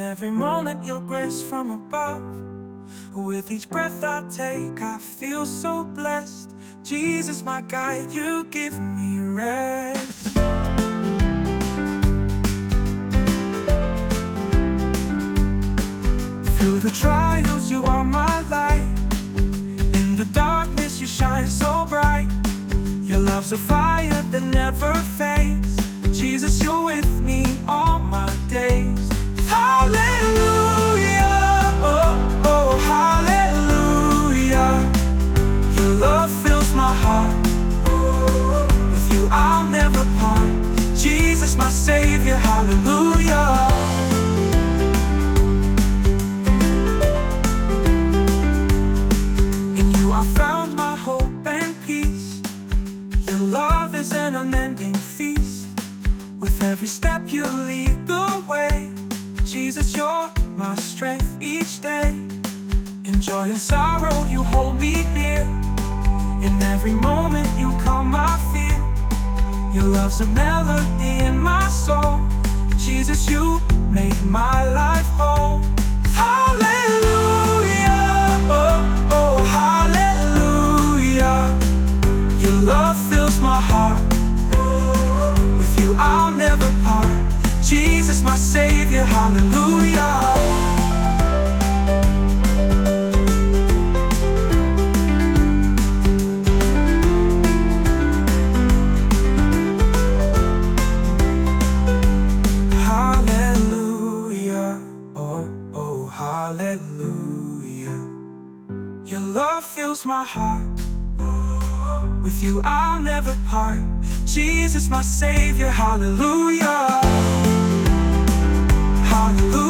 every moment your grace from above. With each breath I take, I feel so blessed. Jesus, my guide, you give me rest. Through the trials, you are my light. In the darkness, you shine so bright. Your love's a fire that never fades. Jesus, you're with me all my days. Hallelujah, oh, oh, hallelujah. Your love fills my heart. With you I'll never part. Jesus, my Savior, hallelujah. In you I found my hope and peace. Your love is an unending feast. With every step you lead the way. Jesus, you're my strength each day. In joy and sorrow you hold me near. In every moment you calm my fear. Your love's a melody in my soul. Jesus, you make my life whole. Hallelujah, oh, oh, hallelujah. Your love fills my heart. With you I'll never part. Jesus, my Savior, hallelujah. Hallelujah, oh, oh, hallelujah. Your love fills my heart. With you I'll never part. Jesus, my Savior, hallelujah. Hallelujah.